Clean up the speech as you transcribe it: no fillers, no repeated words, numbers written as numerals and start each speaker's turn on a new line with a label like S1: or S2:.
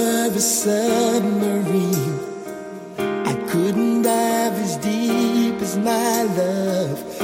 S1: of a submarine. I couldn't dive as deep as my love